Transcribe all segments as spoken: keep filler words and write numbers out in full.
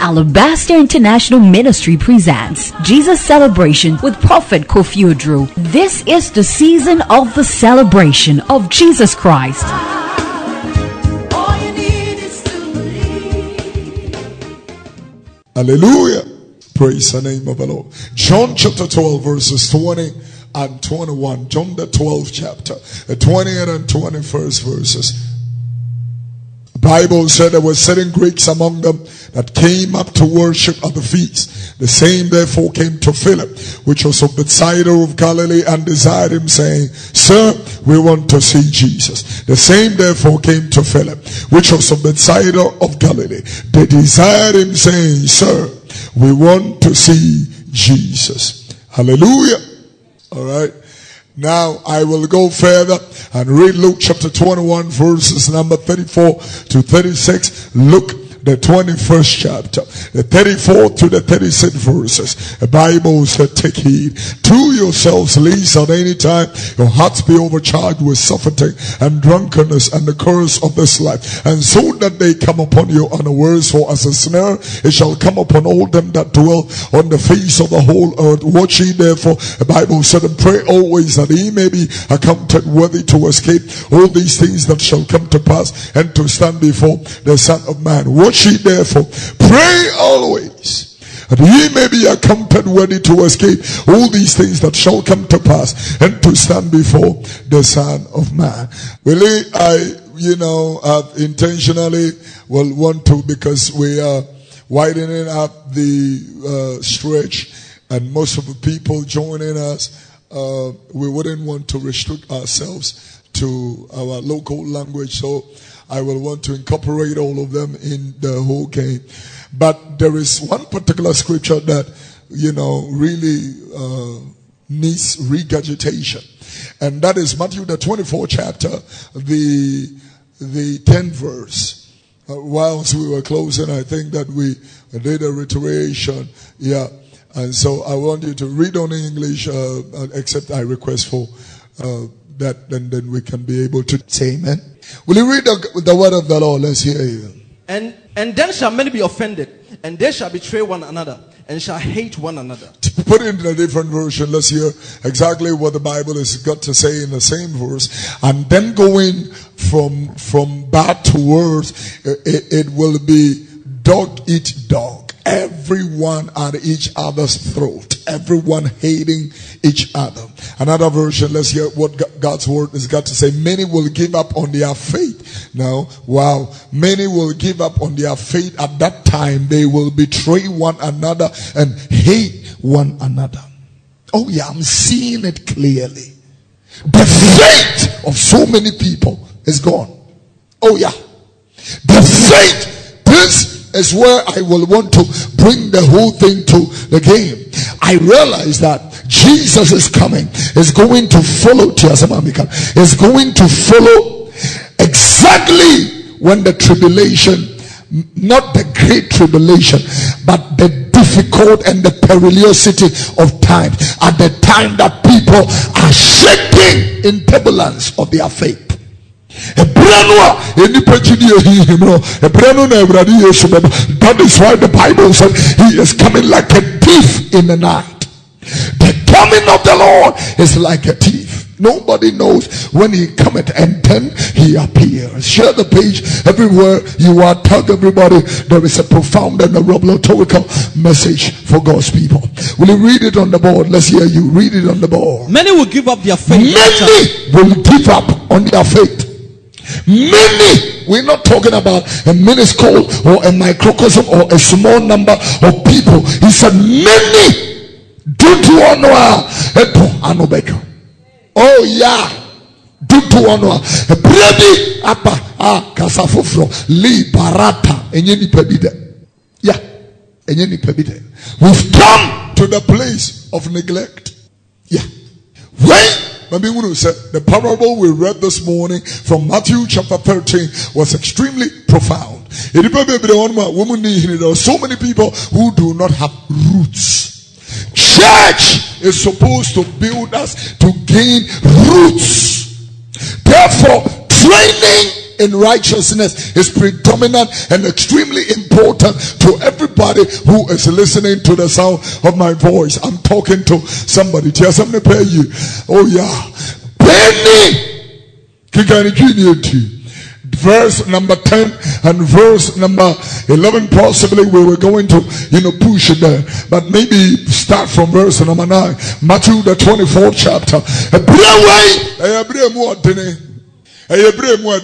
Alabaster International Ministry presents Jesus Celebration with Prophet Kofi Oduro. This is the season of the celebration of Jesus Christ. Hallelujah. Praise the name of the Lord. John chapter twelve verses twenty and twenty-one. John the twelfth chapter, the twentieth and twenty-first verses. The Bible said there were certain Greeks among them that came up to worship at the feast. The same therefore came to Philip, which was of Bethsaida of Galilee, and desired him, saying, Sir, we want to see Jesus. The same therefore came to Philip, which was of Bethsaida of Galilee. They desired him, saying, Sir, we want to see Jesus. Hallelujah. All right. Now I will go further and read Luke chapter twenty-one verses number thirty-four to thirty-six. Luke the twenty-first chapter, the thirty-fourth to the thirty-sixth verses. The Bible said, take heed to yourselves, lest at any time your hearts be overcharged with suffering and drunkenness and the curse of this life, and so that they come upon you unawares. For as a snare it shall come upon all them that dwell on the face of the whole earth. Watch ye therefore, the Bible said, and pray always that ye may be accounted worthy to escape all these things that shall come to pass, and to stand before the Son of Man. Watch ye therefore, pray always, that ye may be accounted worthy to escape all these things that shall come to pass, and to stand before the Son of Man. Really, I, you know, uh, intentionally will want to, because we are widening up the uh, stretch, and most of the people joining us, uh, we wouldn't want to restrict ourselves to our local language, so I will want to incorporate all of them in the whole game. But there is one particular scripture that, you know, really uh, needs regurgitation. And that is Matthew the twenty-fourth chapter, the the tenth verse. Uh, whilst we were closing, I think that we did a reiteration. Yeah. And so I want you to read on English, uh, except I request for uh, that, and then we can be able to say amen. Will you read the, the word of the Lord? Let's hear you. And and then shall many be offended, and they shall betray one another, and shall hate one another. To put it in a different version, let's hear exactly what the Bible has got to say in the same verse. And then going from from bad to worse, it, it will be dog eat dog. Everyone at each other's throat. Everyone hating each other. Another version, let's hear what God's word has got to say. Many will give up on their faith. Now, wow. Many will give up on their faith. At that time, they will betray one another and hate one another. Oh yeah, I'm seeing it clearly. The faith of so many people is gone. Oh yeah. The faith. This is where I will want to bring the whole thing to the game. I realize that Jesus is coming, is going to follow, is going to follow exactly when the tribulation, not the great tribulation, but the difficult and the perilosity of times, at the time that people are shaking in turbulence of their faith. That is why the Bible said he is coming like a thief in the night. The coming of the Lord is like a thief. Nobody knows when he cometh, and then he appears. Share the page everywhere you are. Tell everybody there is a profound and a revelatory message for God's people. Will you read it on the board? Let's hear you. Read it on the board. Many will give up their faith. Many will give up on their faith. Many, we're not talking about a minuscule or a microcosm or a small number of people. He said many do to honor. Oh yeah, do to honor. Brady apa ah kasafufro li barata enyeni pebide. Yeah, enyeni pebide. We've come to the place of neglect. Yeah, when the parable we read this morning from Matthew chapter thirteen was extremely profound. There are so many people who do not have roots. Church is supposed to build us to gain roots. Therefore, training in righteousness is predominant and extremely important to everybody who is listening to the sound of my voice. I'm talking to somebody. Tell somebody pay you. Oh yeah. Pay me. Verse number ten and verse number eleven, possibly we were going to, you know, push it there, but maybe start from verse number nine. Matthew the twenty-fourth chapter. Will you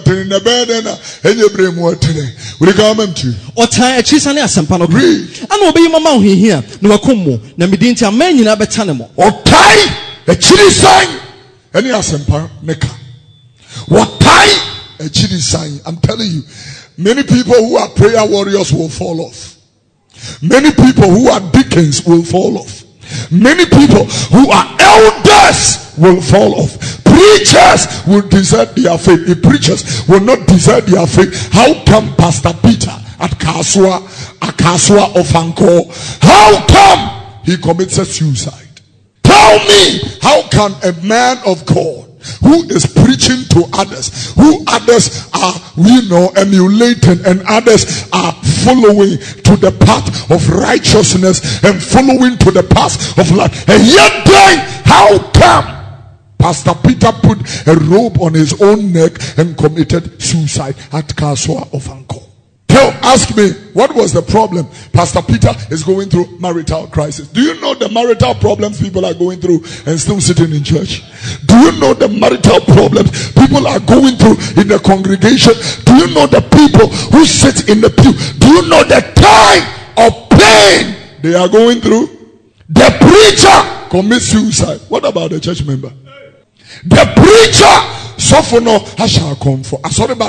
come to or tie a cheese and a sampano? Read. And obey my mouth here. No, Kumu, Namidinta, man, you never tanamo. Or tie a chili sign. Any asampa, Neka. What tie a chili sign? I'm telling you, many people who are prayer warriors will fall off. Many people who are deacons will fall off. Many people who are elders will fall off. Preachers will desert their faith. The preachers will not desert their faith. How come Pastor Peter at Kaswa, Akaswa of Anko, how come he committed suicide? Tell me, how can a man of God who is preaching to others, who others are, you know, emulating, and others are following to the path of righteousness and following to the path of life, and yet then, how come Pastor Peter put a rope on his own neck and committed suicide at Kaswa of Anko? Tell, ask me, what was the problem? Pastor Peter is going through marital crisis. Do you know the marital problems people are going through and still sitting in church? Do you know the marital problems people are going through in the congregation? Do you know the people who sit in the pew? Do you know the time of pain they are going through? The preacher commits suicide. What about the church member? The preacher suffer no shall come for.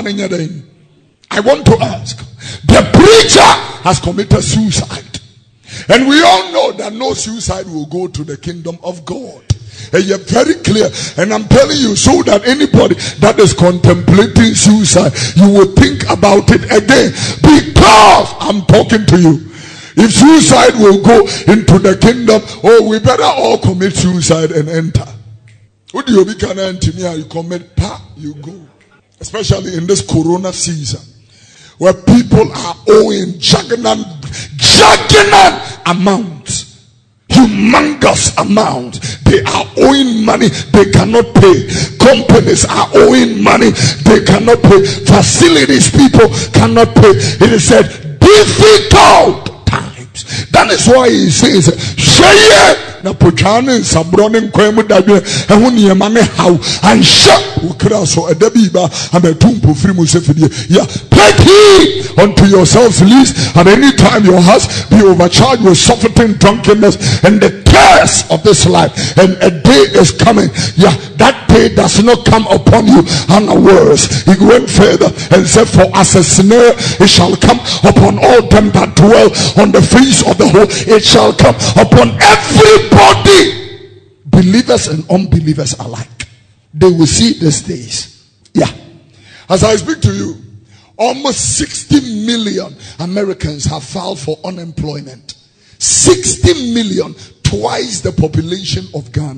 I want to ask, the preacher has committed suicide, and we all know that no suicide will go to the kingdom of God. And you're very clear, and I'm telling you so that anybody that is contemplating suicide, you will think about it again, because I'm talking to you. If suicide will go into the kingdom, oh, we better all commit suicide and enter. What do you be can enter me? You commit, pa, you go. Especially in this corona season, where people are owing gigantic, gigantic amounts, humongous amounts. They are owing money they cannot pay. Companies are owing money they cannot pay. Facilities people cannot pay. It is said difficult times. That is why he says, share na pochane sabronen kwemu dadwe ehu niema me haw ansha ukra so edabiba ametumpo firi mu sefidie yeah, take heed unto yourselves, lest at any time your hearts be overcharged with suffocating drunkenness and the cares of this life. And a day is coming, yeah, that day does not come upon you unawares. He went further and said, for as a snare it shall come upon all them that dwell on the face of the whole. It shall come upon everybody, believers and unbelievers alike. They will see these days. Yeah. As I speak to you, almost sixty million Americans have filed for unemployment. sixty million, twice the population of Ghana.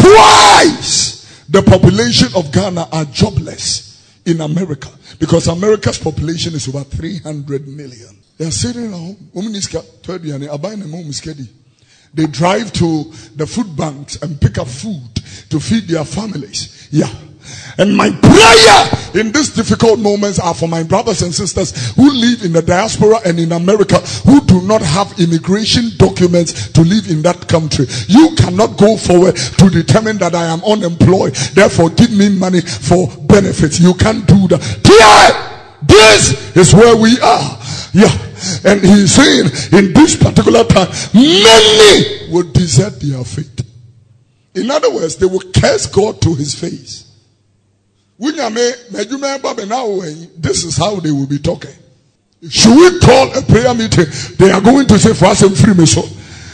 Twice the population of Ghana are jobless in America, because America's population is over three hundred million. They are sitting at home. They drive to the food banks and pick up food to feed their families. Yeah. And my prayer in these difficult moments are for my brothers and sisters who live in the diaspora and in America, who do not have immigration documents to live in that country. You cannot go forward to determine that I am unemployed, therefore give me money for benefits. You can't do that. Here, this is where we are. Yeah. And he's saying in this particular time, many will desert their faith. In other words, they will curse God to his face. This is how they will be talking. Should we call a prayer meeting? They are going to say for us and free me so.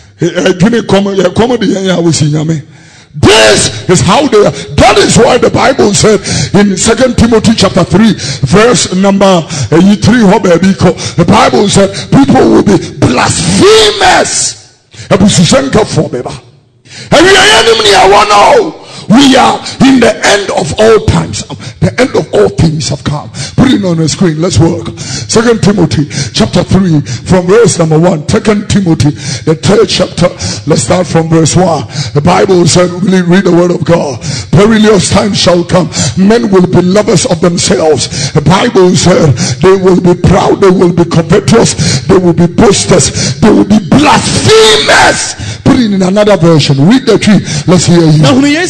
This is how they are. That is why the Bible said in Second Timothy chapter three, verse number three, the Bible said people will be blasphemous. We are in the end of all times. The end of all things have come. Put it on the screen. Let's work. Second Timothy chapter three from verse number one. Second Timothy, the third chapter. Let's start from verse one. The Bible said, really read the word of God. Perilous times shall come. Men will be lovers of themselves. The Bible said they will be proud, they will be covetous, they will be boasters, they will be blasphemers. Put it in another version. Read the tree. Let's hear you.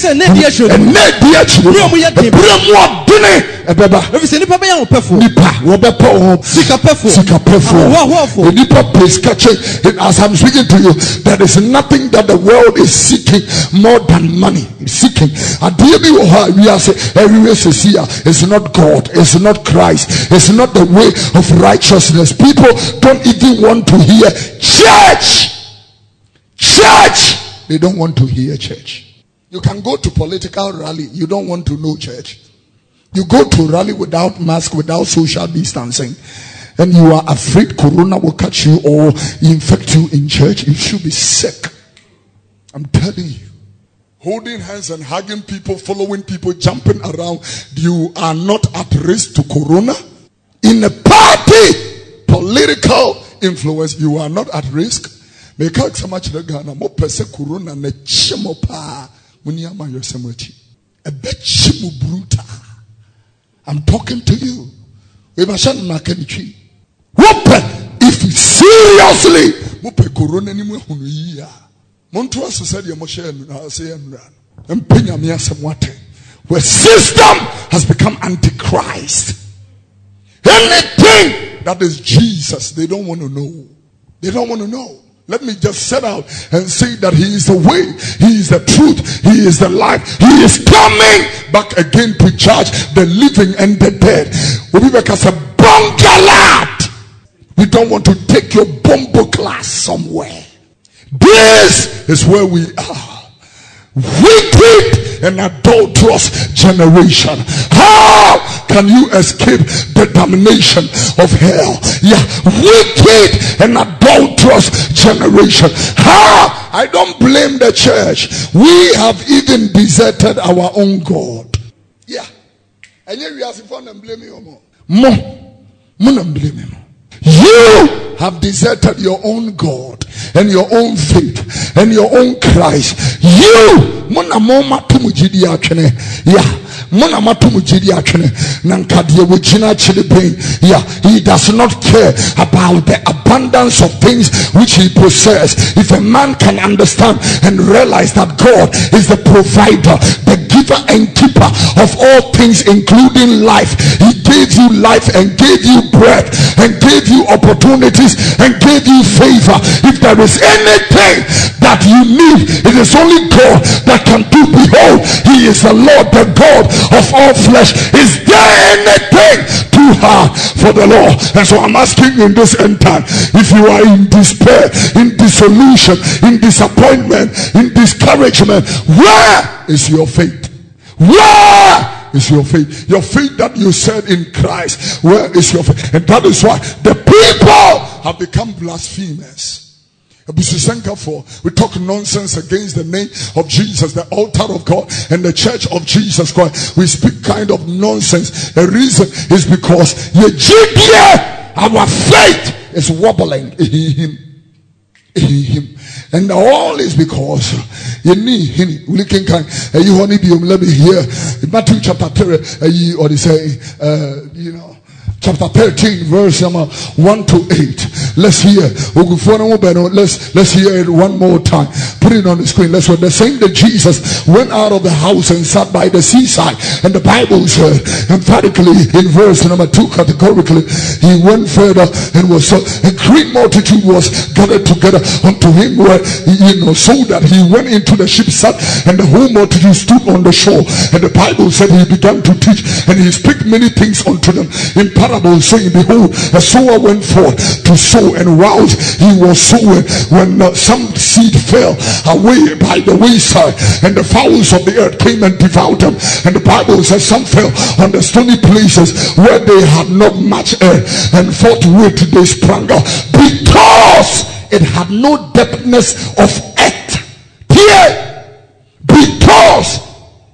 Ebeba nipa wobepo sika pefo nipa please catch it. As I'm speaking to you, there is nothing that the world is seeking more than money. Seeking we are saying everywhere here it's not God, it's not Christ, it's not the way of righteousness. People don't even want to hear church. Church, they don't want to hear church. You can go to political rally, you don't want to know church. You go to rally without mask, without social distancing, and you are afraid corona will catch you or infect you in church. You should be sick. I'm telling you. Holding hands and hugging people, following people, jumping around, you are not at risk to corona. In a party, political influence, you are not at risk. Make out so much the Ghana, more perse corona, ne chimopa, when you are yourself. A bet chimu bruta. I'm talking to you. If seriously, where system has become antichrist. Anything that is Jesus, they don't want to know. They don't want to know. Let me just set out and say that he is the way, he is the truth, he is the life. He is coming back again to judge the living and the dead. We don't want to take your bombo class somewhere. This is where we are. Wicked and adulterous generation. How can you escape the damnation of hell? Yeah, wicked and adulterous generation. How? I don't blame the church. We have even deserted our own God. Yeah. And yet we are supposed to blame you more. More. More blame him. You have deserted your own God and your own faith and your own Christ. You mona moma tumujidi akene. Yeah. Mona matumujidi akene. Nankadie wujina chilibin. Yeah. He does not care about the abundance of things which he possesses. If a man can understand and realize that God is the provider, the giver and keeper of all things, including life. He gave you life and gave you breath and gave you opportunities and gave you favor. If there is anything that you need, it is only God that can do. Behold, he is the Lord, the God of all flesh. Is there anything too hard for the Lord? And so I'm asking you in this end time, if you are in despair, in dissolution, in disappointment, in discouragement, where is your faith? Where is your faith? Your faith that you said in Christ. Where is your faith? And that is why the people have become blasphemers. We talk nonsense against the name of Jesus, the altar of God and the church of Jesus Christ. We speak kind of nonsense. The reason is because our faith is wobbling. And all is because you need him. We can kind you only be let me hear Matthew chapter three or they say uh you know chapter thirteen, verse number one to eight. Let's hear. Let's let's hear it one more time. Put it on the screen. Let's hear. The same that Jesus went out of the house and sat by the seaside, and the Bible said emphatically in verse number two, categorically, he went further and was so a great multitude was gathered together unto him, where you know, so that he went into the ship, sat, and the whole multitude stood on the shore. And the Bible said he began to teach, and he spake many things unto them in parables, saying, behold, a sower went forth to sow, and whilst he was sowing, when uh, some seed fell away by the wayside, and the fowls of the earth came and devoured them. And the Bible says some fell on the stony places where they had not much air, and forthwith they sprang up, because it had no depthness of earth. Here, because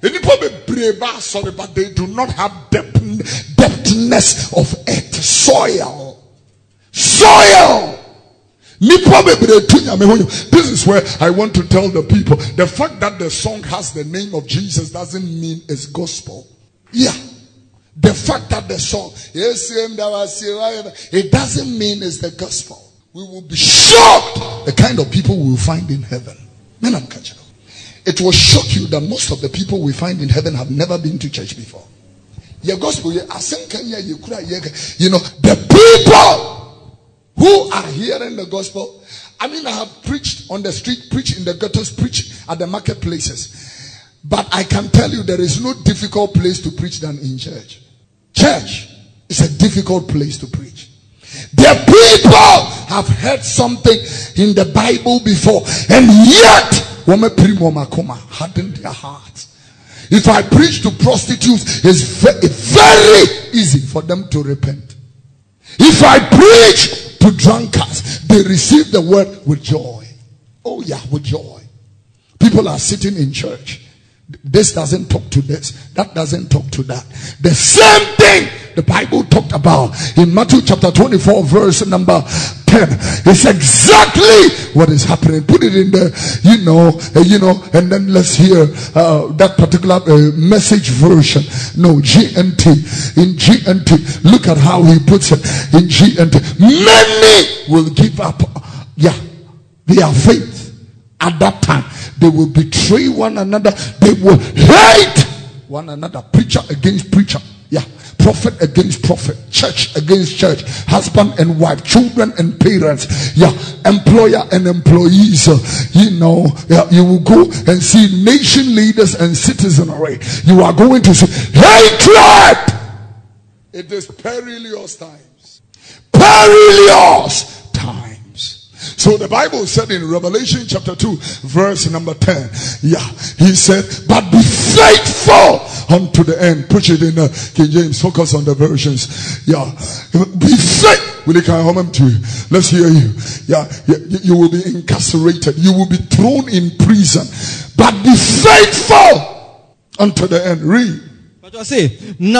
sorry, but they do not have depth, depthness of earth, soil. Soil. This is where I want to tell the people, the fact that the song has the name of Jesus doesn't mean it's gospel. Yeah. The fact that the song, it doesn't mean it's the gospel. We will be shocked the kind of people we will find in heaven. It will shock you that most of the people we find in heaven have never been to church before. Your gospel, you know, the people who are hearing the gospel. I mean, I have preached on the street, preached in the gutters, preached at the marketplaces. But I can tell you there is no difficult place to preach than in church. Church is a difficult place to preach. The people have heard something in the Bible before, and yet hardened their hearts. If I preach to prostitutes, it's very easy for them to repent. If I preach to drunkards, they receive the word with joy. Oh yeah, with joy. People are sitting in church. This doesn't talk to this. That doesn't talk to that. The same thing the Bible talked about in Matthew chapter twenty-four verse number ten. It's exactly what is happening. Put it in the, you know, uh, you know, and then let's hear uh, that particular uh, message version. No, G N T. In G N T, look at how he puts it in G N T. Many will give up, yeah, their faith at that time. They will betray one another. They will hate one another. Preacher against preacher. Yeah. Prophet against prophet. Church against church. Husband and wife. Children and parents. Yeah. Employer and employees. Uh, you know. Yeah. You will go and see nation leaders and citizenry. You are going to see hatred. It is perilous times. Perilous times. So the Bible said in Revelation chapter two verse number ten, yeah, he said, but be faithful unto the end. Preach it in uh, King James. Focus on the versions. Yeah, be faithful. Will you come home to you? Let's hear you. Yeah, you, you will be incarcerated. You will be thrown in prison. But be faithful unto the end. Read. But I say,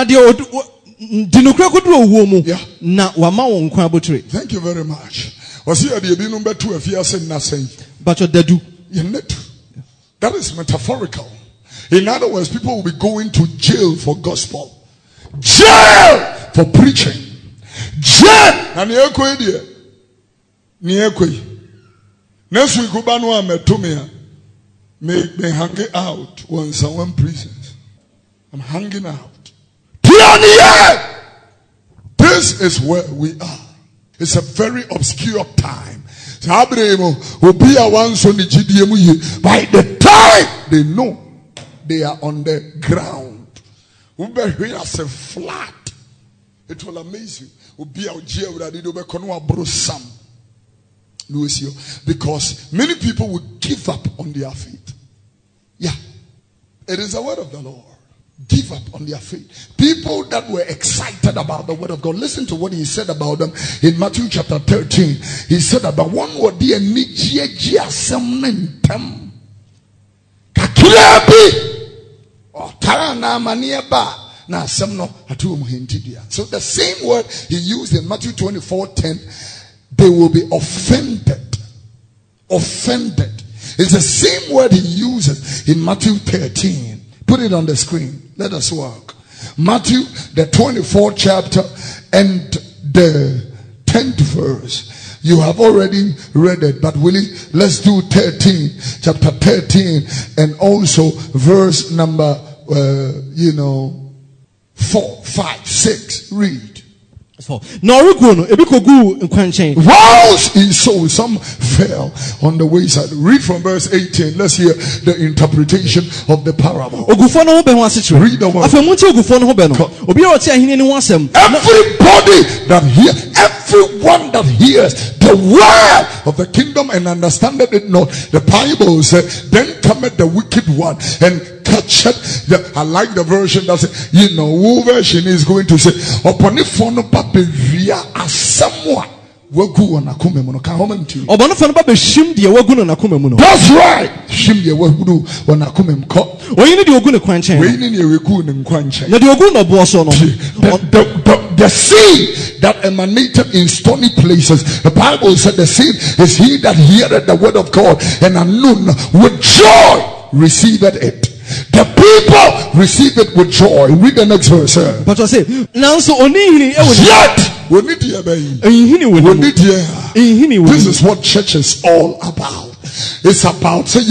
yeah. Thank you very much. Was here the number two if you said nothing? But they do. That is metaphorical. In other words, people will be going to jail for gospel, jail for preaching, jail. And you go there. You go. Next week, go back and meet me. Me me hanging out when someone prisons. I'm hanging out. This is where we are. It's a very obscure time. By the time they know they are on the ground, flat, it will amaze you. Because many people will give up on their faith. Yeah, it is the word of the Lord. Give up on their faith. People that were excited about the word of God. Listen to what he said about them in Matthew chapter thirteen. He said about one word dear Nijiajiasemnentem Kakilabi or Tarana Maniaba na semno atum hintidia. So the same word he used in Matthew twenty-four ten, they will be offended. Offended. It's the same word he uses in Matthew thirteen. Put it on the screen. Let us work. Matthew, the twenty-fourth chapter and the tenth verse. You have already read it, but will it, let's do thirteen, chapter thirteen, and also verse number, uh, you know, four, five, six. Read. Whilst in soul, some fell on the wayside. Read from verse eighteen. Let's hear the interpretation of the parable. Read the word. Everybody that hears, everyone that hears the word of the kingdom and understandeth it not, the Bible says, then cometh the wicked one and catch it. I like the version that says, you know, who version is going to say, upon the phone of Babylon as someone wagu on akome mu no ka homa nti Obonofo no ba be him de wagu no nakoma mu no. That's right. Him de wagu on akome mu ko. Oyini de ogu ne kwanchen. We ni ne wagu ne kwanchen. Na de ogu no bo so no. The, the, the, the seed that emanated in stony places, the Bible said the seed is he that heareth the word of God and anon with joy received it. The people receive it with joy. Read the next verse. But I say, now so only yet we need here. This is what church is all about. It's about say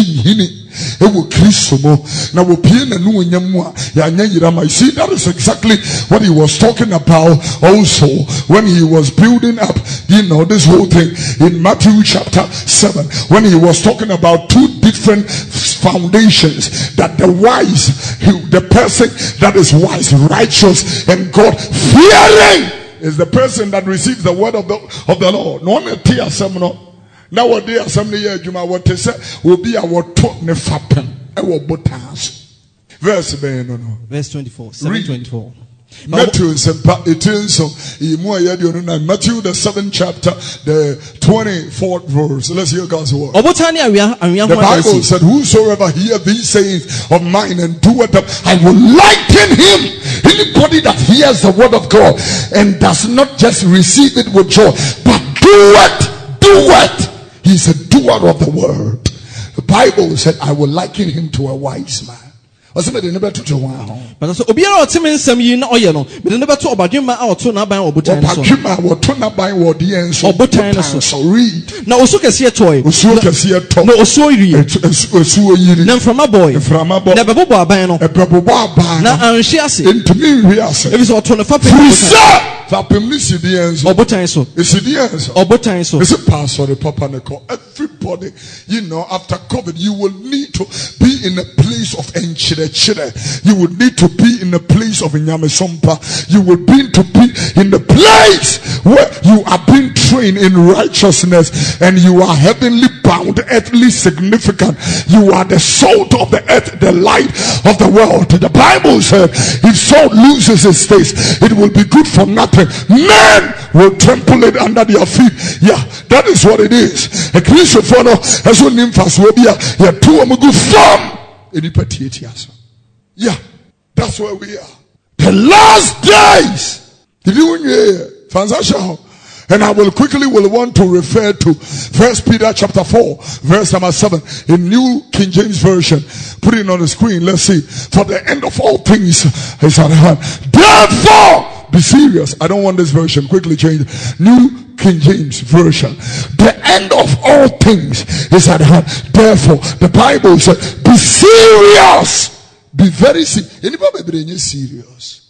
ewo Kristo mo na wo pie na nu onyam a ya nya yirama. See, that is exactly what he was talking about also when he was building up, you know, this whole thing in Matthew chapter seven, when he was talking about two different foundations, that the wise, the person that is wise, righteous, and God fearing is the person that receives the word of the of the Lord. No one tear some no. Now what they are somebody here, Juma, what they say will be our talk ne fappen. Our botans. Verse no no. Verse twenty-four. seven twenty-four. Matthew is it is so Matthew the seventh chapter, the twenty-fourth verse. Let's hear God's word. The Bible said, whosoever hear these sayings of mine and doeth them, I will liken him. Anybody that hears the word of God and does not just receive it with joy, but do it, do it. He's a doer of the word. The Bible said, I will liken him to a wise man. But so obiara otime nsam yi na oye no me ne beto obadwema a oto na ban obotan so obadwema oto na ban wo de enso obotan so read na osu kese toy osu kese to na osu yiri osu oyiri na frama boy frama boy na bebobo aban no bebobo aban na anhwe ase entumi hwe ase ebi so oto na fa pe Fapem ni sidi enso obotan so sidi enso obotan so ese pastor the papa ne call everybody, you know, after COVID you will need to be in a place of enchire. You will need to be in a place of Nyamesompa. You will be to be in the place where you are being trained in righteousness and you are heavenly bound, earthly significant. You are the salt of the earth, the light of the world. The Bible said, if salt loses its taste, it will be good for nothing. Men will trample it under their feet. Yeah, that is what it is. A Christian follow as one name fast will be a two of good form. Yeah, that's where we are. The last days. Did you hear? Transaction. And I will quickly will want to refer to First Peter chapter four, verse number seven, in New King James Version. Put it on the screen. Let's see. For the end of all things is at hand. Therefore, be serious. I don't want this version. Quickly change it. New King James Version. The end of all things is at hand. Therefore, the Bible says, be serious. Be very serious. Anybody be serious?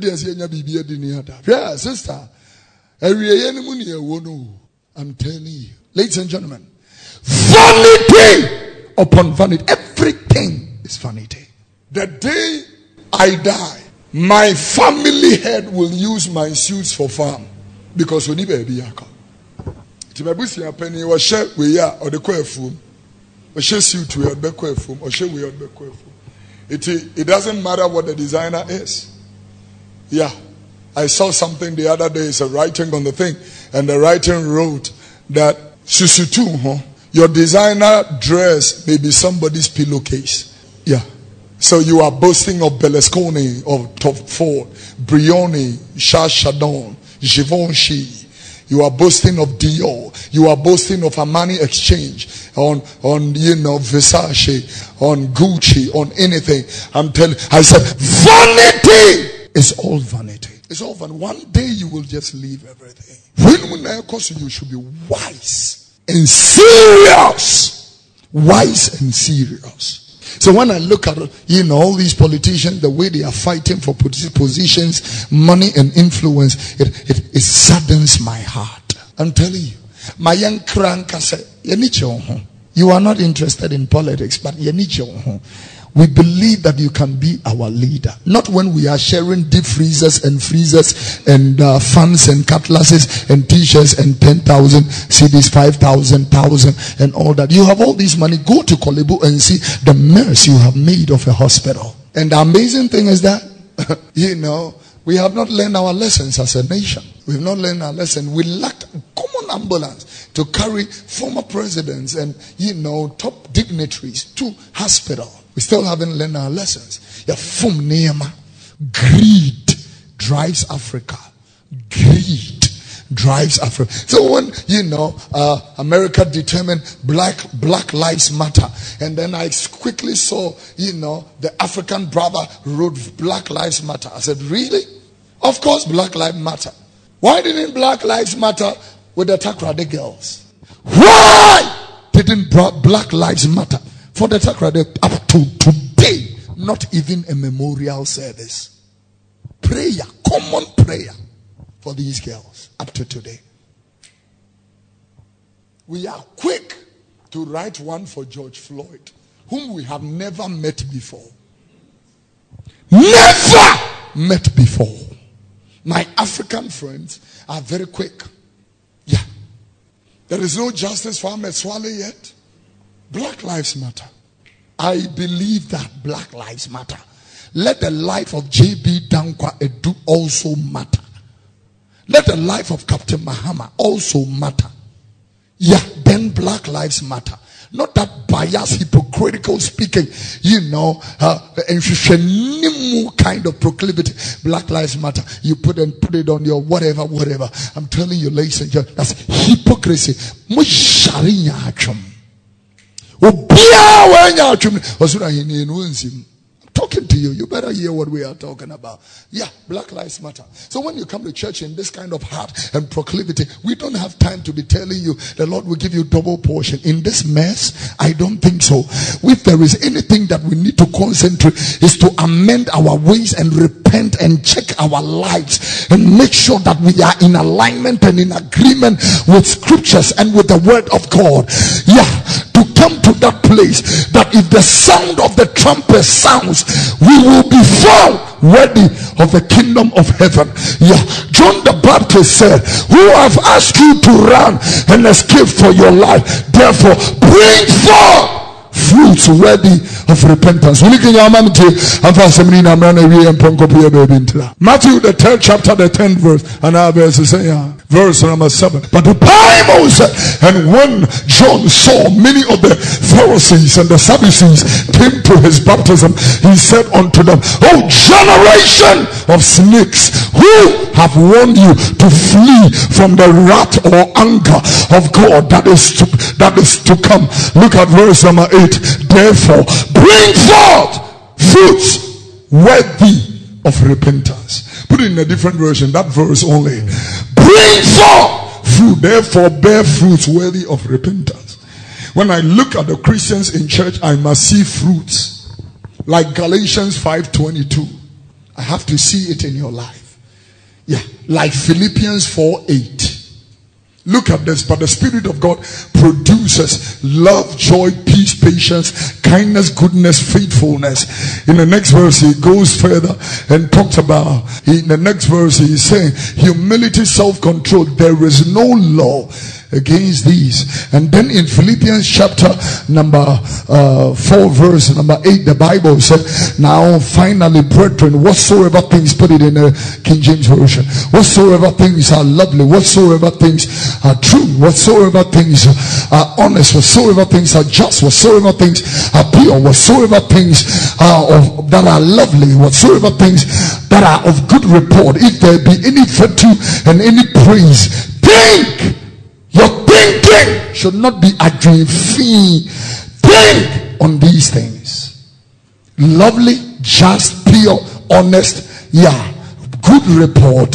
Yeah, sister. I'm telling you, ladies and gentlemen, vanity upon vanity. Everything is vanity. The day I die, my family head will use my suits for farm because we need a baby. Timabusi penny was share we are or the quaffum, or share suit we are the quaffum, or share we are the quaffum. It it doesn't matter what the designer is. Yeah. I saw something the other day, it's a writing on the thing, and the writing wrote that Susutu, huh? Your designer dress may be somebody's pillowcase. Yeah. So you are boasting of Berlusconi, of Top Ford, Brioni, Chardon, Givenchy. You are boasting of Dior. You are boasting of Armani Exchange, on, on, you know, Versace, on Gucci, on anything. I'm telling, I said, vanity is all vanity. It's all vanity. One day you will just leave everything. When of course you should be wise and serious. Wise and serious. So when I look at, you know, all these politicians, the way they are fighting for positions, money and influence, it, it, it saddens my heart. I'm telling you. My young crank said, you are not interested in politics, but we believe that you can be our leader. Not when we are sharing deep freezers and freezers and uh, fans and cutlasses and t-shirts and ten thousand C Ds, five thousand, one thousand and all that. You have all this money. Go to Kolebu and see the mess you have made of a hospital. And the amazing thing is that, you know, we have not learned our lessons as a nation. We have not learned our lesson. We lacked own ambulance to carry former presidents and, you know, top dignitaries to hospital. We still haven't learned our lessons. Yeah, fum nema. Greed drives Africa. Greed drives Africa. So when, you know, uh, America determined black black lives matter, and then I quickly saw, you know, the African brother wrote Black Lives Matter. I said, really? Of course Black Lives Matter. Why didn't Black Lives Matter with the Takoradi girls? Why didn't Black Lives Matter for the Takoradi up to today? Not even a memorial service. Prayer, common prayer for these girls up to today. We are quick to write one for George Floyd, whom we have never met before. Never met before. My African friends are very quick. Yeah. There is no justice for Ahmed Swale yet. Black Lives Matter. I believe that Black Lives Matter. Let the life of J B Dankwa Edu also matter. Let the life of Captain Mahama also matter. Yeah, then Black Lives Matter. Not that biased, hypocritical speaking, you know, uh, kind of proclivity. Black Lives Matter. You put and put it on your whatever, whatever. I'm telling you, ladies and gentlemen, that's hypocrisy. Talking to you, you better hear what we are talking about. Yeah, Black Lives Matter. So when you come to church in this kind of heart and proclivity, we don't have time to be telling you the Lord will give you double portion. In this mess, I don't think so. If there is anything that we need to concentrate, is to amend our ways and repent and check our lives and make sure that we are in alignment and in agreement with scriptures and with the word of God. Yeah, to come to that place that if the sound of the trumpet sounds, we will be found ready of the kingdom of heaven. Yeah, John the Baptist said, who have asked you to run and escape for your life, therefore bring forth fruits worthy of repentance. Matthew the third chapter, the tenth verse, and our verse is saying, verse number seven. But the Bible said, and when John saw many of the Pharisees and the Sadducees came to his baptism, he said unto them, O generation of snakes, who have warned you to flee from the wrath or anger of God that is to, that is to come? Look at verse number eight. Therefore bring forth fruits worthy of repentance. Put it in a different version, that verse only. Bring forth fruit, therefore bear fruits worthy of repentance. When I look at the Christians in church, I must see fruits like Galatians five twenty-two. I have to see it in your life. Yeah, like Philippians four eight. Look at this. But the Spirit of God produces love, joy, peace, patience, kindness, goodness, faithfulness. In the next verse, he goes further and talks about, in the next verse, he is saying, humility, self-control. There is no law against these. And then in Philippians chapter number uh, four, verse number eight, the Bible said, now finally, brethren, whatsoever things, put it in the King James Version, whatsoever things are lovely, whatsoever things are true, whatsoever things are honest, whatsoever things are just, whatsoever things are pure, whatsoever things are of, that are lovely, whatsoever things that are of good report, if there be any virtue and any praise, think. Your thinking should not be a dream fee. Think on these things. Lovely, just, pure, honest, yeah, good report,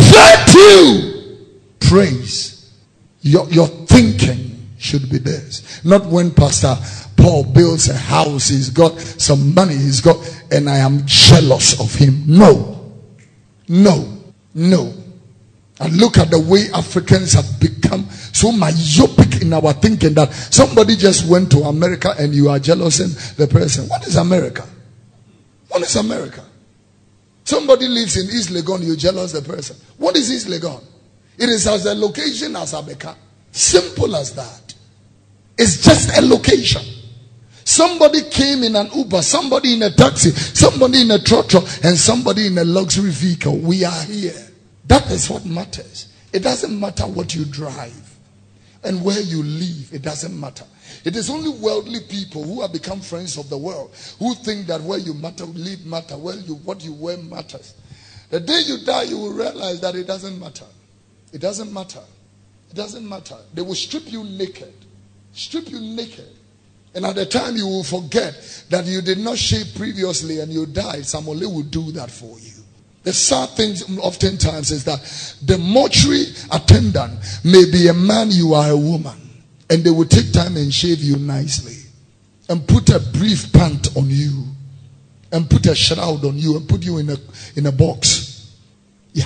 virtue, praise. Your, your thinking should be this. Not when Pastor Paul builds a house, he's got some money, he's got, and I am jealous of him. No, no, no. And look at the way Africans have become so myopic in our thinking that somebody just went to America and you are jealous in the person. What is America? What is America? Somebody lives in East Legon, you jealous the person. What is East Legon? It is as a location as Abeka. Simple as that. It's just a location. Somebody came in an Uber, somebody in a taxi, somebody in a trotro, and somebody in a luxury vehicle. We are here. That is what matters. It doesn't matter what you drive and where you live. It doesn't matter. It is only worldly people who have become friends of the world who think that where you matter, live matter, where you what you wear matters. The day you die, you will realize that it doesn't matter. It doesn't matter. It doesn't matter. They will strip you naked. Strip you naked. And at the time you will forget that you did not shave previously and you died. Somebody will do that for you. The sad thing oftentimes is that the mortuary attendant may be a man, you are a woman. And they will take time and shave you nicely. And put a brief pant on you. And put a shroud on you. And put you in a, in a box. Yeah.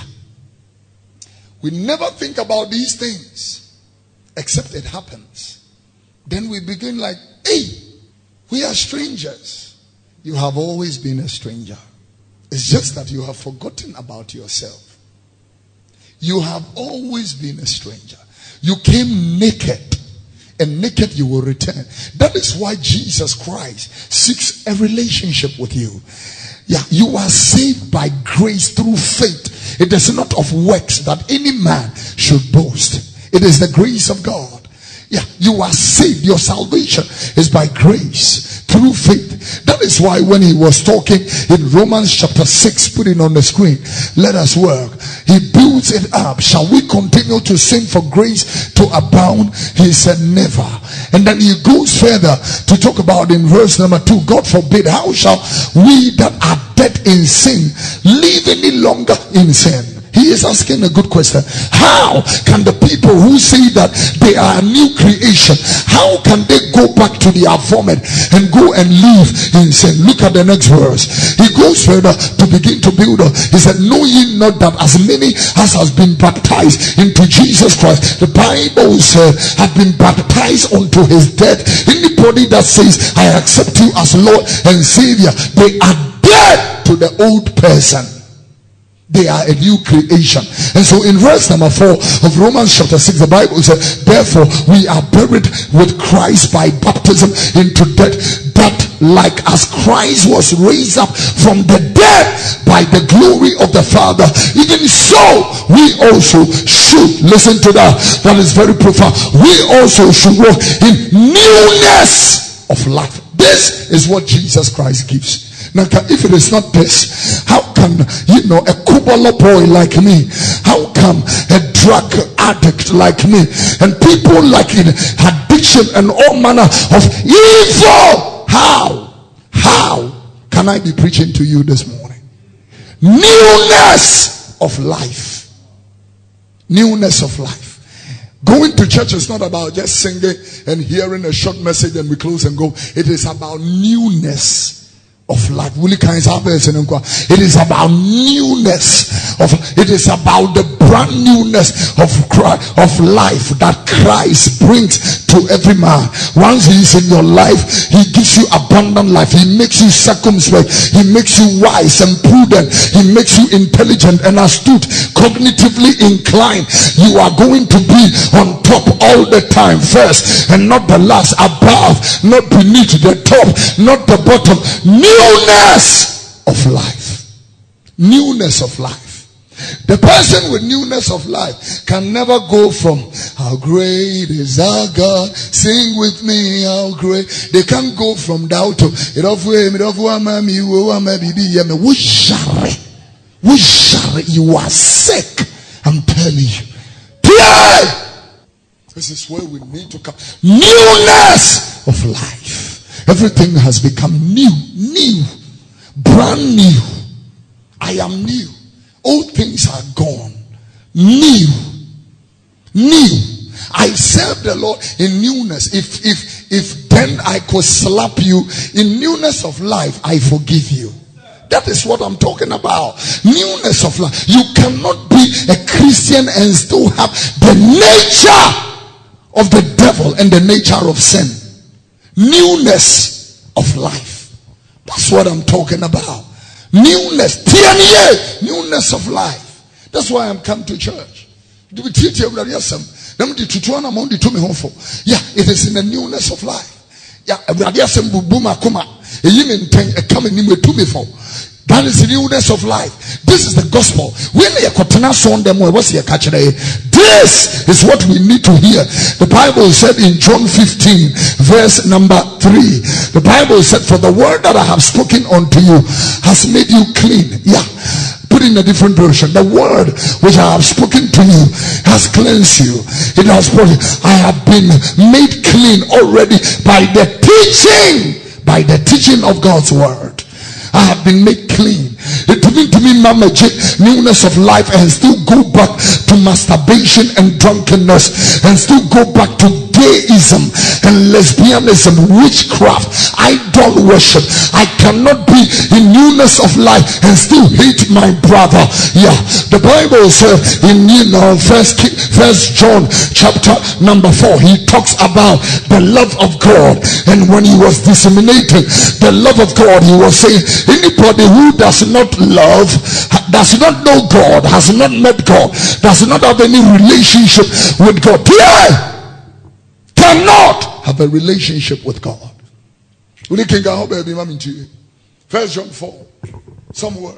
We never think about these things. Except it happens. Then we begin like, hey, we are strangers. You have always been a stranger. It's just that you have forgotten about yourself. You have always been a stranger. You came naked. And naked you will return. That is why Jesus Christ seeks a relationship with you. Yeah, you are saved by grace through faith. It is not of works that any man should boast. It is the grace of God. Yeah, you are saved. Your salvation is by grace through faith. That is why when he was talking in Romans chapter six, put it on the screen, let us work. He builds it up. Shall we continue to sing for grace to abound? He said never. And then he goes further to talk about in verse number two, God forbid, how shall we that are dead in sin live any longer in sin? He is asking a good question. How can the people who say that they are a new creation, how can they go back to their vomit and go and live in sin? Look at the next verse. He goes further to begin to build up. He said, know ye not that as many as has been baptized into Jesus Christ, the Bible said, have been baptized unto his death. Anybody that says, I accept you as Lord and Savior, they are dead to the old person. They are a new creation. And so in verse number four of Romans chapter six, the Bible says, therefore we are buried with Christ by baptism into death, that like as Christ was raised up from the dead by the glory of the Father, even so we also should, listen to that, that is very profound, we also should walk in newness of life. This is what Jesus Christ gives. Now, if it is not this, how can, you know, a Kubala boy like me, how come a drug addict like me, and people like in addiction and all manner of evil, how, how can I be preaching to you this morning? Newness of life. Newness of life. Going to church is not about just singing and hearing a short message and we close and go. It is about newness of life. It is about newness of, it is about the brand newness of Christ, of life that Christ brings to every man. Once he is in your life, he gives you abundant life. He makes you circumspect. He makes you wise and prudent. He makes you intelligent and astute, cognitively inclined. You are going to be on top all the time, first and not the last, above, not beneath, the top, not the bottom. Newness of life. Newness of life. The person with newness of life can never go from how great is our God, sing with me how great. They can't go from doubt to you are sick. I'm telling you. This is where we need to come. Newness of life. Everything has become new, new, brand new. I am new. Old things are gone. New. New. I serve the Lord in newness. If if if then I could slap you in newness of life, I forgive you. That is what I'm talking about. Newness of life. You cannot be a Christian and still have the nature of the devil and the nature of sin. Newness of life. That's what I'm talking about. Newness. Newness of life. That's why I'm come to church. Yeah, it is in the newness of life. Yeah, That is the newness of life. This is the gospel. This is what we need to hear. The Bible said in John fifteen, verse number three, the Bible said, for the word that I have spoken unto you has made you clean. Yeah. Put in a different version. The word which I have spoken to you has cleansed you. It has brought you. I have been made clean already by the teaching, by the teaching of God's word. I have been made clean. It means to me, mama, newness of life, and still go back to masturbation and drunkenness, and still go back to gayism and lesbianism, witchcraft, idol worship. I cannot be in newness of life and still hate my brother. Yeah, the Bible says in, you know, first first John chapter number four, he talks about the love of God, and when he was disseminating the love of God, he was saying, anybody who does not love, does not know God, has not met God, does not have any relationship with God, yeah, cannot have a relationship with God. First John four, somewhere,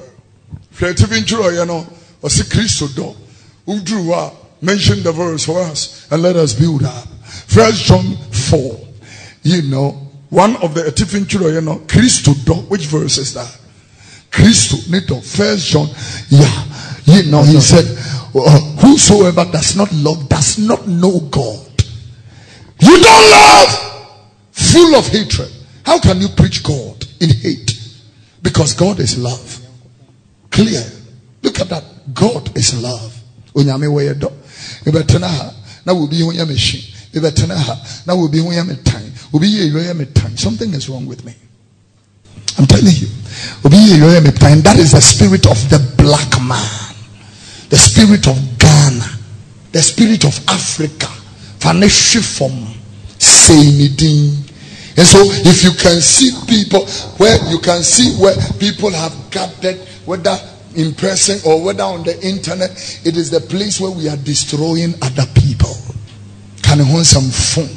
mention the verse for us and let us build up. First John four, you know, one of the Etifin, you know, Christo, which verse is that? Christo, Nito, First John, yeah, you know, he said, uh, whosoever does not love does not know God. You don't love, full of hatred. How can you preach God in hate? Because God is love. Clear. Look at that. God is love. Unyame we do. Ibetena na will be on machine. Ibetena na will be on time. Something is wrong with me. I'm telling you. That is the spirit of the black man, the spirit of Ghana, the spirit of Africa. And so if you can see people where you can see where people have gathered, whether in person or whether on the internet, it is the place where we are destroying other people. Can you some phone?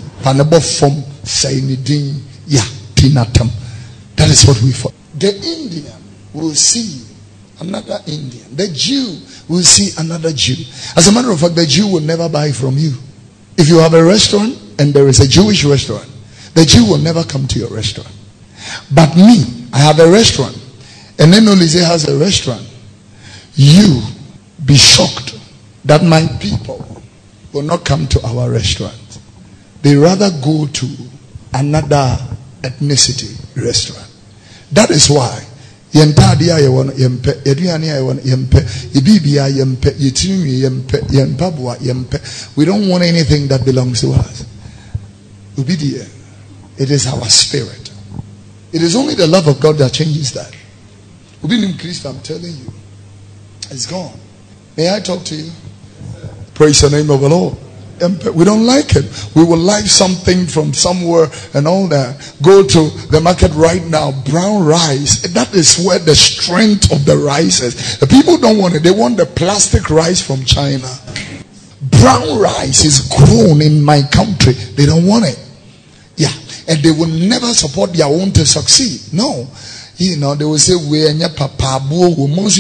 Yeah, tinatam. That is what we for. The Indian will see another Indian. The Jew will see another Jew. As a matter of fact, the Jew will never buy from you. If you have a restaurant and there is a Jewish restaurant, the Jew will never come to your restaurant. But me, I have a restaurant, and then Olize has a restaurant. You be shocked that my people will not come to our restaurant. They rather go to another ethnicity restaurant. That is why we don't want anything that belongs to us. It is our spirit. It is only the love of God that changes that. I'm telling you, it's gone. May I talk to you? Praise the name of the Lord. We don't like it. We will like something from somewhere and all that. Go to the market right now. Brown rice. That is where the strength of the rice is. The people don't want it. They want the plastic rice from China. Brown rice is grown in my country. They don't want it. Yeah. And they will never support their own to succeed. No. You know, they will say, we are papa, you know, and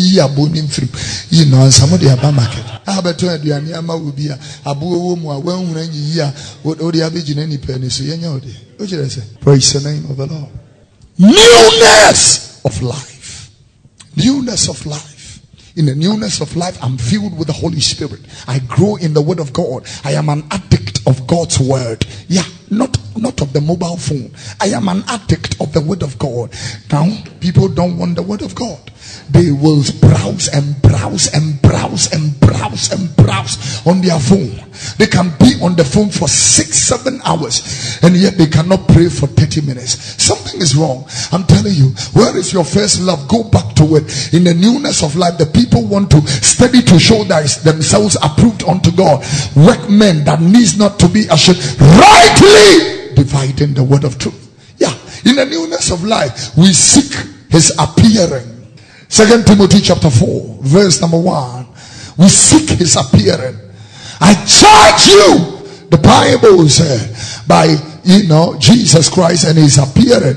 some of the other market. I bet you the Anyama will be a Abu Womo, when you hear what all the average in any penny. So, you know, what should I say? Praise the name of the Lord. Newness of life. Newness of life. In the newness of life, I'm filled with the Holy Spirit. I grow in the word of God. I am an addict of God's word. Yeah, not, not of the mobile phone. I am an addict of the word of God. Now, people don't want the word of God. They will browse and browse and browse and browse and browse on their phone. They can be on the phone for six, seven hours, and yet they cannot pray for thirty minutes. Something is wrong. I'm telling you, where is your first love? Go back to it. In the newness of life, the people want to study to show that themselves approved unto God. Workmen that needs not to be ashamed, rightly dividing the word of truth. Yeah, in the newness of life, we seek his appearing. Second Timothy chapter four, verse number one. We seek his appearing. I charge you, the Bible said, by, you know, Jesus Christ and his appearing.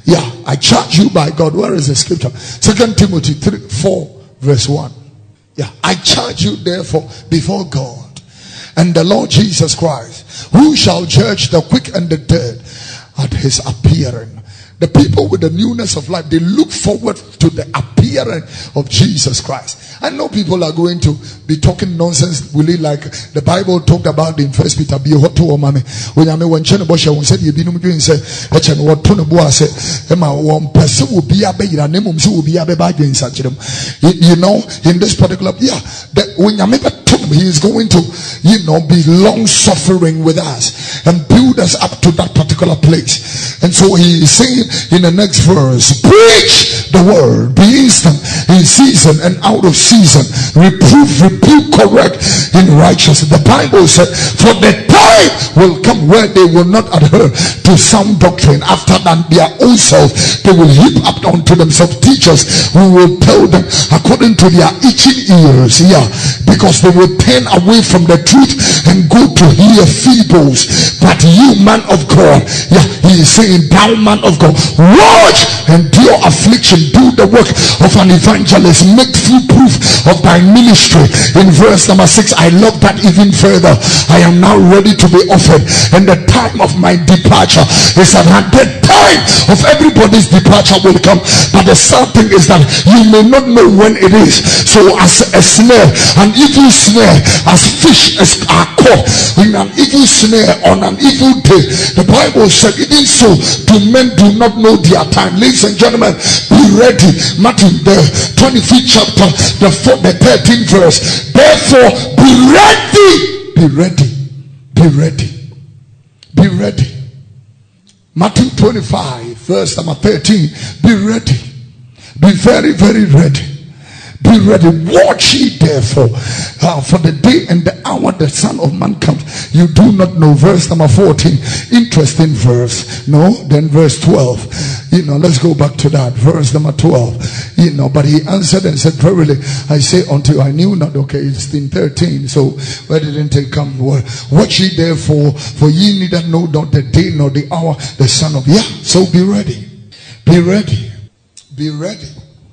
Yeah, I charge you by God. Where is the scripture? Second Timothy three, four, verse one. Yeah, I charge you therefore before God and the Lord Jesus Christ, who shall judge the quick and the dead at his appearing. The people with the newness of life, they look forward to the appearing of Jesus Christ. I know people are going to be talking nonsense, really, like the Bible talked about in First Peter. Be hot to mommy. When I mean when Chen Bosch said you be no doing say, Chen what Tony Boa said, Emma one person will be a baby, and name will be a baby in such them. You know, in this particular, yeah, that when you make a he is going to, you know, be long suffering with us and build us up to that particular place. And so he is saying in the next verse, preach the word, be instant in season and out of season, reprove, rebuke, correct in righteousness. The Bible said, for the time will come where they will not adhere to sound doctrine. After that, their own self, they will heap up unto themselves teachers who will tell them according to their itching ears. Yeah, because they will turn away from the truth and go to hear fables. But you, man of God, yeah, he is saying, thou man of God, watch, endure affliction, do the work of an evangelist, make full proof of thy ministry. In verse number six, I love that even further. I am now ready to be offered, and the time of my departure is at hand. The time of everybody's departure will come, but the sad thing is that you may not know when it is. So as a snare, an evil snare, as fish as are caught in an evil snare on an evil day, the Bible said, even so do men do not know their time. Ladies and gentlemen, be ready. Matthew the twenty-fifth chapter, the fourth, the thirteenth verse. Therefore be ready, be ready, be ready, be ready. Matthew twenty-five verse number thirteen. Be ready, be very very ready. Be ready, watch ye therefore, uh, for the day and the hour the Son of Man comes, you do not know. Verse number fourteen, interesting verse. No, then verse twelve. You know, let's go back to that. Verse number twelve. You know, but he answered and said, verily, I say unto you, I knew not. Okay, it's in thirteen. So where didn't it come? Watch ye therefore, for ye neither know not the day nor the hour the Son of. Yeah, so be ready. Be ready. Be ready.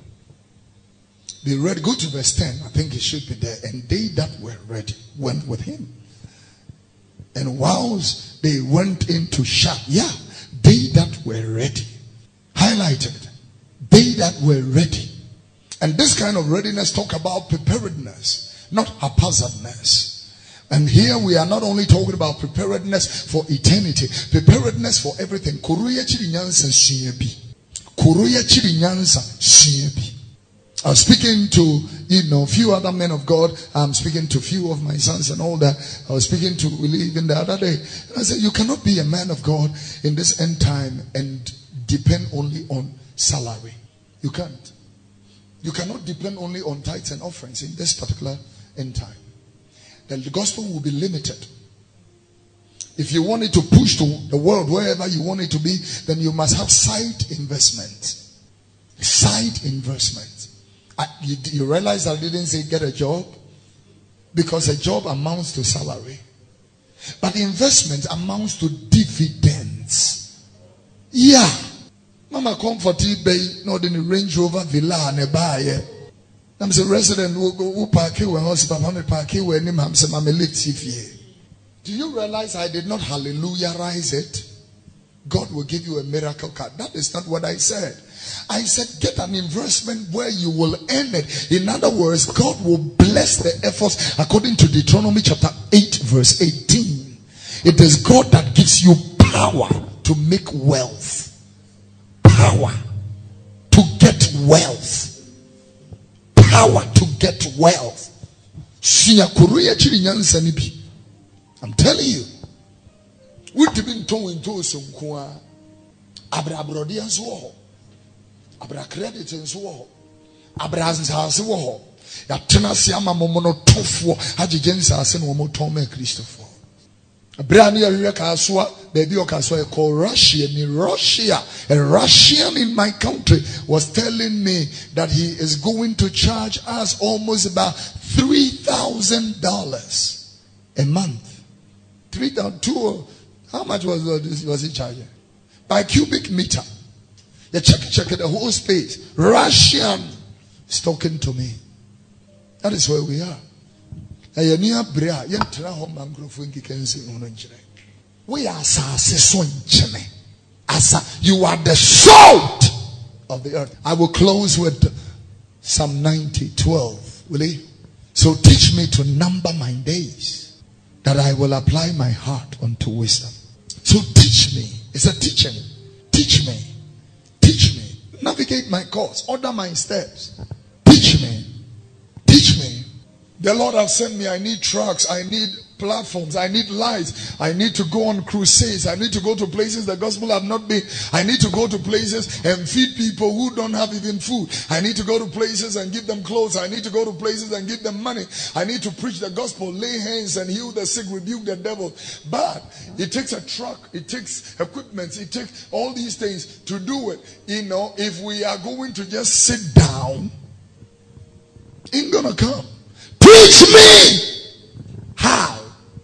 Be ready. Go to verse ten. I think it should be there. And they that were ready went with him. And whilst they went into Shap, yeah, they that were ready. Highlighted. They that were ready. And this kind of readiness talk about preparedness, not haphazardness. And here we are not only talking about preparedness for eternity, preparedness for everything. Kuruya chiri nyansa shiyebi. Kuruya chiri nyansa shiyebi. I was speaking to, you know, a few other men of God. I'm speaking to a few of my sons and all that. I was speaking to even the other day. And I said, you cannot be a man of God in this end time and depend only on salary. You can't. You cannot depend only on tithes and offerings in this particular end time. Then the gospel will be limited. If you want it to push to the world wherever you want it to be, then you must have side investment. Side investment. I, you, you realize I didn't say get a job, because a job amounts to salary, but investment amounts to dividends. Yeah, Mama comforty bay not in the Range Rover Villa and a buyer. I'm a resident who who park here when hospital park here when him I'm some Do you realize I did not hallelujah-rize it? God will give you a miracle card. That is not what I said. I said, get an investment where you will earn it. In other words, God will bless the efforts according to Deuteronomy chapter eight, verse eighteen. It is God that gives you power to make wealth. Power to get wealth. Power to get wealth. I'm telling you. We've been told into some Abra Brodian so. Abra credit and so. Abra's house so. Yatena Siama Momono Tofo, Hajigensa, and Womo Tome Christopher. Brand new Kaswa, baby Okaswa called Russia. In Russia, a Russian in my country was telling me that he is going to charge us almost about three thousand dollars a month. Three thousand two. How much was was he charging? By cubic meter. The check, check the whole space. Russian is talking to me. That is where we are. We are you are the salt of the earth. I will close with Psalm ninety, twelve. Will you? So teach me to number my days, that I will apply my heart unto wisdom. So teach me. It's a teaching. Teach me. Teach me. Navigate my course. Order my steps. Teach me. Teach me. The Lord has sent me. I need trucks. I need platforms. I need lights. I need to go on crusades. I need to go to places the gospel have not been. I need to go to places and feed people who don't have even food. I need to go to places and give them clothes. I need to go to places and give them money. I need to preach the gospel, lay hands and heal the sick, rebuke the devil. But it takes a truck. It takes equipment. It takes all these things to do it. You know, if we are going to just sit down, ain't gonna come. Teach me how.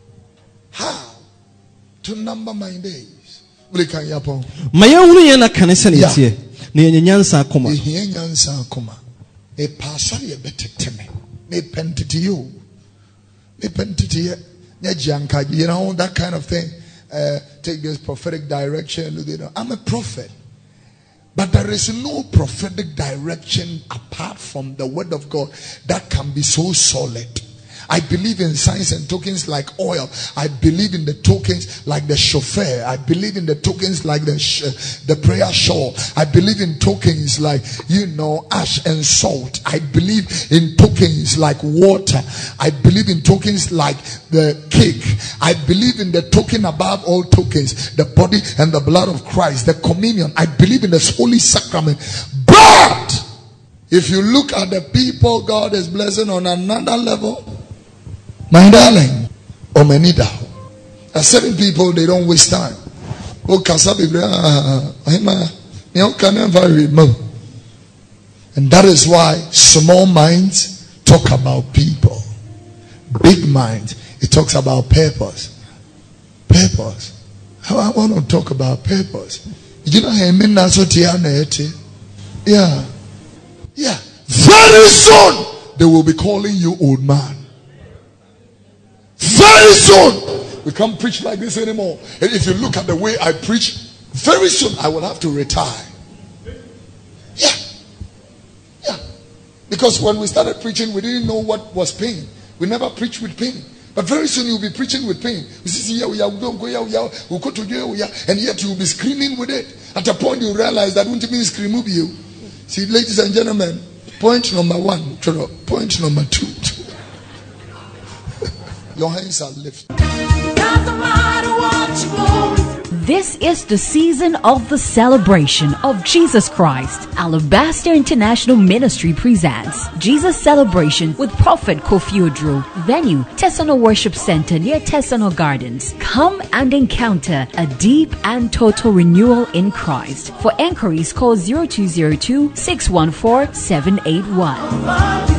How to number my days. Will can yapon? Maya unu yana kanisa ni tie. Ni yenye nyansa akoma. Ni yenye nyansa akoma. E pasari e beteteme. Me pentiti you. Me pentiti ye. Ne janka. You know that kind of thing. Uh, take this prophetic direction. You know, I'm a prophet. But there is no prophetic direction apart from the word of God that can be so solid. I believe in signs and tokens like oil. I believe in the tokens like the chauffeur. I believe in the tokens like the sh- the prayer shawl. I believe in tokens like, you know, ash and salt. I believe in tokens like water. I believe in tokens like the cake. I believe in the token above all tokens, the body and the blood of Christ, the communion. I believe in this holy sacrament. But if you look at the people God is blessing on another level, my darling, or manida. There are certain people, they don't waste time. Oh, and that is why small minds talk about people. Big minds, it talks about purpose. Purpose. How I want to talk about purpose. You know, yeah. Yeah. Very soon, they will be calling you old man. Very soon, we can't preach like this anymore. And if you look at the way I preach, very soon I will have to retire. Yeah. Yeah. Because when we started preaching, we didn't know what was pain. We never preached with pain. But very soon you'll be preaching with pain. And yet you'll be screaming with it. At a point you realize that wouldn't mean scream with you. See, ladies and gentlemen, point number one, point number two. Your hands are lifted. This is the season of the celebration of Jesus Christ. Alabaster International Ministry presents Jesus Celebration with Prophet Kofi Odro. Venue, Tesano Worship Center near Tesano Gardens. Come and encounter a deep and total renewal in Christ. For enquiries, call zero two zero two, six one four, seven eight one.